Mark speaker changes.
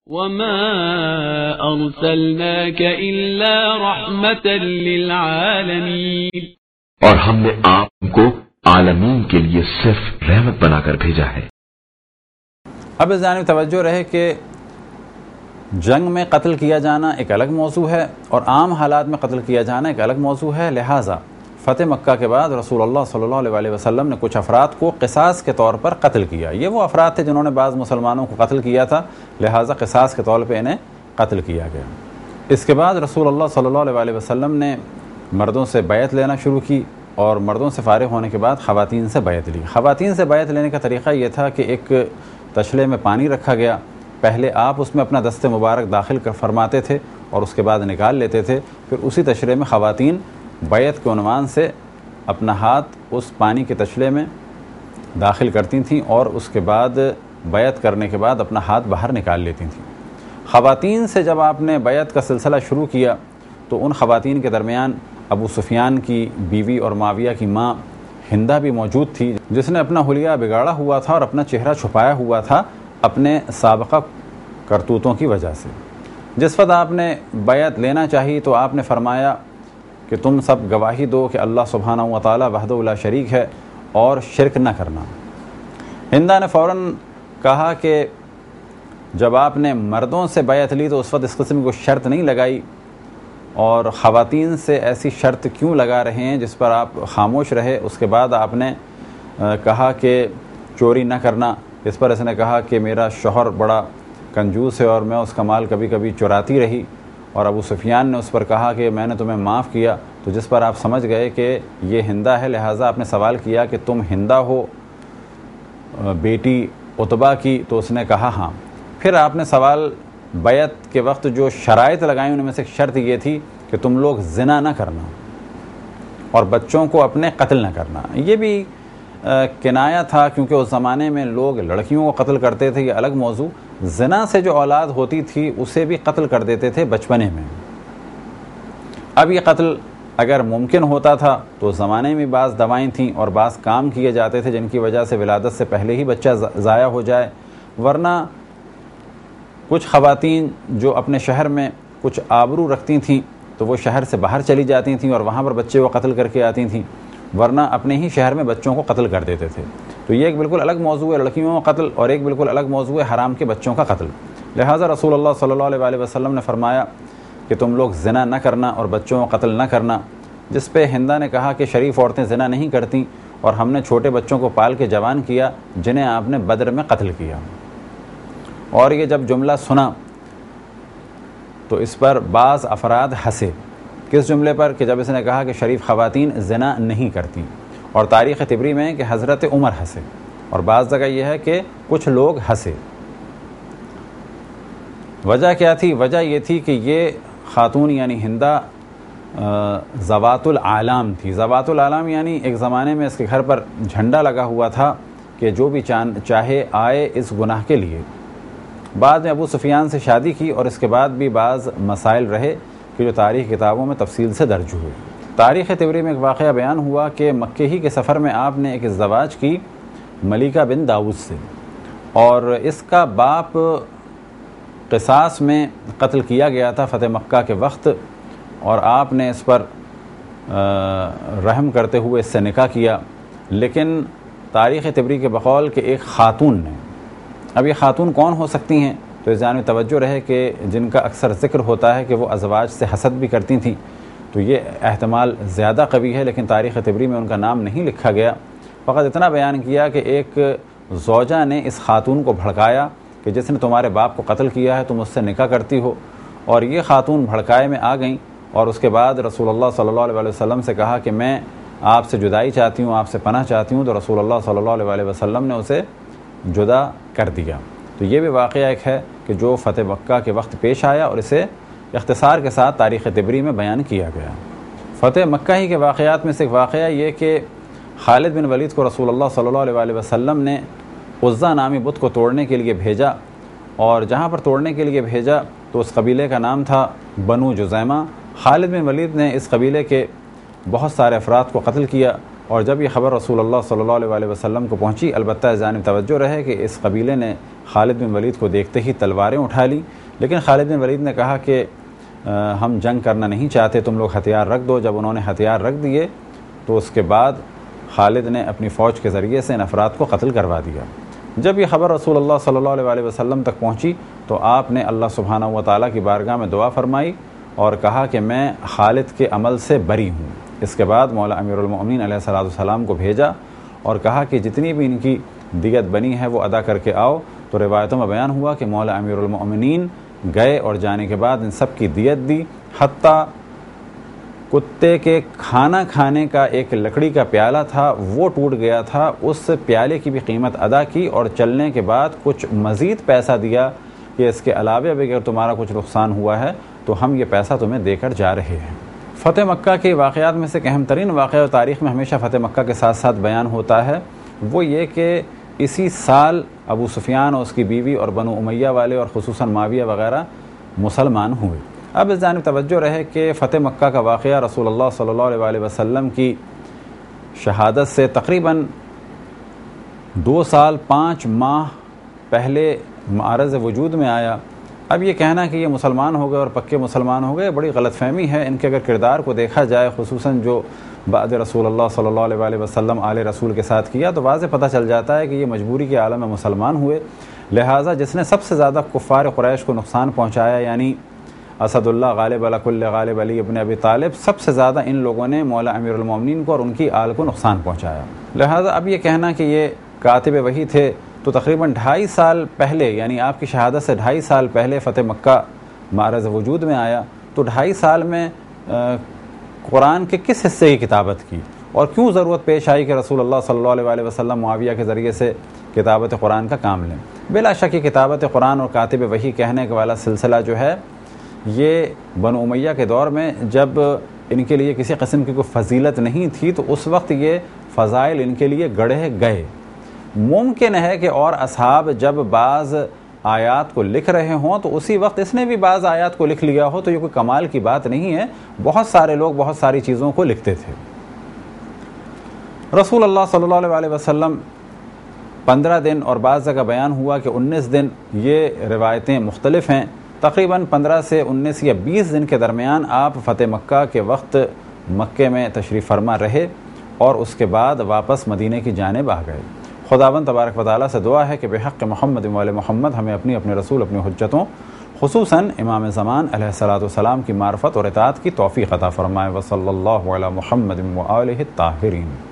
Speaker 1: وما أرسلناك إلا رحمة للعالمين،
Speaker 2: اور ہم نے آپ کو عالمین کے لیے صرف رحمت بنا کر بھیجا ہے۔
Speaker 3: اب اس جانب توجہ رہے کہ جنگ میں قتل کیا جانا ایک الگ موضوع ہے اور عام حالات میں قتل کیا جانا ایک الگ موضوع ہے۔ لہٰذا فتح مکہ کے بعد رسول اللہ صلی اللہ علیہ وسلم نے کچھ افراد کو قصاص کے طور پر قتل کیا۔ یہ وہ افراد تھے جنہوں نے بعض مسلمانوں کو قتل کیا تھا، لہٰذا قصاص کے طور پہ انہیں قتل کیا گیا۔ اس کے بعد رسول اللہ صلی اللہ علیہ وسلم نے مردوں سے بیعت لینا شروع کی اور مردوں سے فارغ ہونے کے بعد خواتین سے بیعت لی۔ خواتین سے بیعت لینے کا طریقہ یہ تھا کہ ایک تشلے میں پانی رکھا گیا، پہلے آپ اس میں اپنا دست مبارک داخل فرماتے تھے اور اس کے بعد نکال لیتے تھے، پھر اسی تشلے میں خواتین بیعت کے عنوان سے اپنا ہاتھ اس پانی کے تشلے میں داخل کرتی تھیں اور اس کے بعد بیعت کرنے کے بعد اپنا ہاتھ باہر نکال لیتی تھیں۔ خواتین سے جب آپ نے بیعت کا سلسلہ شروع کیا تو ان خواتین کے درمیان ابو سفیان کی بیوی اور معاویہ کی ماں ہندہ بھی موجود تھی، جس نے اپنا حلیہ بگاڑا ہوا تھا اور اپنا چہرہ چھپایا ہوا تھا اپنے سابقہ کرتوتوں کی وجہ سے۔ جس وقت آپ نے بیعت لینا چاہی تو آپ نے فرمایا کہ تم سب گواہی دو کہ اللہ سبحانہ و تعالی وحدہ لا شریک ہے اور شرک نہ کرنا۔ ہندہ نے فوراً کہا کہ جب آپ نے مردوں سے بیعت لی تو اس وقت اس قسم کی کوئی شرط نہیں لگائی، اور خواتین سے ایسی شرط کیوں لگا رہے ہیں جس پر آپ خاموش رہے۔ اس کے بعد آپ نے کہا کہ چوری نہ کرنا، اس پر اس نے کہا کہ میرا شوہر بڑا کنجوس ہے اور میں اس کا مال کبھی کبھی چراتی رہی، اور ابو سفیان نے اس پر کہا کہ میں نے تمہیں معاف کیا، تو جس پر آپ سمجھ گئے کہ یہ ہندہ ہے، لہٰذا آپ نے سوال کیا کہ تم ہندہ ہو بیٹی عتبہ کی؟ تو اس نے کہا ہاں۔ پھر آپ نے سوال بیعت کے وقت جو شرائط لگائیں ان میں سے ایک شرط یہ تھی کہ تم لوگ زنا نہ کرنا اور بچوں کو اپنے قتل نہ کرنا۔ یہ بھی کنایا تھا کیونکہ اس زمانے میں لوگ لڑکیوں کو قتل کرتے تھے، یہ الگ موضوع۔ زنا سے جو اولاد ہوتی تھی اسے بھی قتل کر دیتے تھے بچپنے میں۔ اب یہ قتل اگر ممکن ہوتا تھا تو اس زمانے میں بعض دوائیں تھیں اور بعض کام کیے جاتے تھے جن کی وجہ سے ولادت سے پہلے ہی بچہ ضائع ہو جائے، ورنہ کچھ خواتین جو اپنے شہر میں کچھ آبرو رکھتی تھیں تو وہ شہر سے باہر چلی جاتی تھیں اور وہاں پر بچے کو قتل کر کے آتی تھیں، ورنہ اپنے ہی شہر میں بچوں کو قتل کر دیتے تھے۔ تو یہ ایک بالکل الگ موضوع ہے لڑکیوں کا قتل، اور ایک بالکل الگ موضوع ہے حرام کے بچوں کا قتل۔ لہٰذا رسول اللہ صلی اللہ علیہ وسلم نے فرمایا کہ تم لوگ زنا نہ کرنا اور بچوں کو قتل نہ کرنا، جس پہ ہندہ نے کہا کہ شریف عورتیں زنا نہیں کرتیں اور ہم نے چھوٹے بچوں کو پال کے جوان کیا جنہیں آپ نے بدر میں قتل کیا۔ اور یہ جب جملہ سنا تو اس پر بعض افراد ہنسے۔ کس جملے پر؟ کہ جب اس نے کہا کہ شریف خواتین زنا نہیں کرتی، اور تاریخ طبری میں کہ حضرت عمر ہنسے، اور بعض جگہ یہ ہے کہ کچھ لوگ ہنسے۔ وجہ کیا تھی؟ وجہ یہ تھی کہ یہ خاتون یعنی ہندہ ذوات العالم تھی۔ ذوات العالم یعنی ایک زمانے میں اس کے گھر پر جھنڈا لگا ہوا تھا کہ جو بھی چاہے آئے اس گناہ کے لیے۔ بعد میں ابو سفیان سے شادی کی اور اس کے بعد بھی بعض مسائل رہے کہ جو تاریخ کتابوں میں تفصیل سے درج ہوئے۔ تاریخ طبری میں ایک واقعہ بیان ہوا کہ مکے ہی کے سفر میں آپ نے ایک ازدواج کی ملیکہ بن داؤد سے، اور اس کا باپ قصاص میں قتل کیا گیا تھا فتح مکہ کے وقت، اور آپ نے اس پر رحم کرتے ہوئے اس سے نکاح کیا۔ لیکن تاریخ طبری کے بقول کہ ایک خاتون نے، اب یہ خاتون کون ہو سکتی ہیں؟ تو اس جانب توجہ رہے کہ جن کا اکثر ذکر ہوتا ہے کہ وہ ازواج سے حسد بھی کرتی تھیں، تو یہ احتمال زیادہ قوی ہے، لیکن تاریخ طبری میں ان کا نام نہیں لکھا گیا۔ فقط اتنا بیان کیا کہ ایک زوجہ نے اس خاتون کو بھڑکایا کہ جس نے تمہارے باپ کو قتل کیا ہے تم اس سے نکاح کرتی ہو، اور یہ خاتون بھڑکائے میں آ گئیں، اور اس کے بعد رسول اللہ صلی اللہ علیہ وسلم سے کہا کہ میں آپ سے جدائی چاہتی ہوں، آپ سے پناہ چاہتی ہوں، تو رسول اللہ صلی اللہ علیہ وسلم نے اسے جدا کر دیا۔ تو یہ بھی واقعہ ایک ہے کہ جو فتح مکہ کے وقت پیش آیا اور اسے اختصار کے ساتھ تاریخ طبری میں بیان کیا گیا۔ فتح مکہ ہی کے واقعات میں سے ایک واقعہ یہ کہ خالد بن ولید کو رسول اللہ صلی اللہ علیہ وسلم نے عزا نامی بت کو توڑنے کے لیے بھیجا، اور جہاں پر توڑنے کے لیے بھیجا تو اس قبیلے کا نام تھا بنو جزیمہ۔ خالد بن ولید نے اس قبیلے کے بہت سارے افراد کو قتل کیا، اور جب یہ خبر رسول اللہ صلی اللہ علیہ وسلم کو پہنچی، البتہ اس جانب توجہ رہے کہ اس قبیلے نے خالد بن ولید کو دیکھتے ہی تلواریں اٹھا لیں، لیکن خالد بن ولید نے کہا کہ ہم جنگ کرنا نہیں چاہتے، تم لوگ ہتھیار رکھ دو۔ جب انہوں نے ہتھیار رکھ دیے تو اس کے بعد خالد نے اپنی فوج کے ذریعے سے ان افراد کو قتل کروا دیا۔ جب یہ خبر رسول اللہ صلی اللہ علیہ وسلم تک پہنچی تو آپ نے اللہ سبحانہ و تعالیٰ کی بارگاہ میں دعا فرمائی اور کہا کہ میں خالد کے عمل سے بری ہوں۔ اس کے بعد مولا امیر المؤمنین علیہ السلام کو بھیجا اور کہا کہ جتنی بھی ان کی دیت بنی ہے وہ ادا کر کے آؤ۔ تو روایتوں میں بیان ہوا کہ مولا امیر المؤمنین گئے اور جانے کے بعد ان سب کی دیت دی، حتیٰ کتے کے کھانا کھانے کا ایک لکڑی کا پیالہ تھا وہ ٹوٹ گیا تھا، اس پیالے کی بھی قیمت ادا کی اور چلنے کے بعد کچھ مزید پیسہ دیا کہ اس کے علاوہ بھی اگر تمہارا کچھ نقصان ہوا ہے تو ہم یہ پیسہ تمہیں دے کر جا رہے ہیں۔ فتح مکہ کے واقعات میں سے ایک اہم ترین واقعہ اور تاریخ میں ہمیشہ فتح مکہ کے ساتھ ساتھ بیان ہوتا ہے وہ یہ کہ اسی سال ابو سفیان اور اس کی بیوی اور بنو امیہ والے اور خصوصاً معاویہ وغیرہ مسلمان ہوئے۔ اب اس جانب توجہ رہے کہ فتح مکہ کا واقعہ رسول اللہ صلی اللہ علیہ وسلم کی شہادت سے تقریباً 2 سال 5 ماہ پہلے معرض وجود میں آیا۔ اب یہ کہنا کہ یہ مسلمان ہو گئے اور پکے مسلمان ہو گئے بڑی غلط فہمی ہے۔ ان کے اگر کردار کو دیکھا جائے، خصوصاً جو بعد رسول اللہ صلی اللہ علیہ وسلم آل رسول کے ساتھ کیا، تو واضح پتہ چل جاتا ہے کہ یہ مجبوری کے عالم میں مسلمان ہوئے۔ لہٰذا جس نے سب سے زیادہ کفار قریش کو نقصان پہنچایا، یعنی اسد اللہ غالب علی کل غالب علی ابن ابی طالب، سب سے زیادہ ان لوگوں نے مولا امیر المومنین کو اور ان کی آل کو نقصان پہنچایا۔ لہٰذا اب یہ کہنا کہ یہ کاتب وحی تھے، تو تقریباً 2.5 سال پہلے، یعنی آپ کی شہادت سے 2.5 سال پہلے فتح مکہ معرض وجود میں آیا، تو 2.5 سال میں قرآن کے کس حصے کی کتابت کی اور کیوں ضرورت پیش آئی کہ رسول اللہ صلی اللہ علیہ وسلم معاویہ کے ذریعے سے کتابت قرآن کا کام لیں؟ بلا شک یہ کتابت قرآن اور کاتب وحی کہنے کا والا سلسلہ جو ہے یہ بنو امیہ کے دور میں جب ان کے لیے کسی قسم کی کوئی فضیلت نہیں تھی تو اس وقت یہ فضائل ان کے لیے گڑھے گئے۔ ممکن ہے کہ اور اصحاب جب بعض آیات کو لکھ رہے ہوں تو اسی وقت اس نے بھی بعض آیات کو لکھ لیا ہو، تو یہ کوئی کمال کی بات نہیں ہے۔ بہت سارے لوگ بہت ساری چیزوں کو لکھتے تھے۔ رسول اللہ صلی اللہ علیہ وسلم 15 دن اور بعض جگہ بیان ہوا کہ 19 دن، یہ روایتیں مختلف ہیں، تقریباً 15 سے 19 یا 20 دن کے درمیان آپ فتح مکہ کے وقت مکے میں تشریف فرما رہے اور اس کے بعد واپس مدینے کی جانب آ گئے۔ خداوند تبارک و تعالیٰ سے دعا ہے کہ بحق محمد و آل محمد ہمیں اپنے رسول اپنی حجتوں خصوصاً امام زمان علیہ السلام کی معرفت اور اطاعت کی توفیق عطا فرمائے۔ وصلی اللہ علی محمد و آلہ الطاہرین۔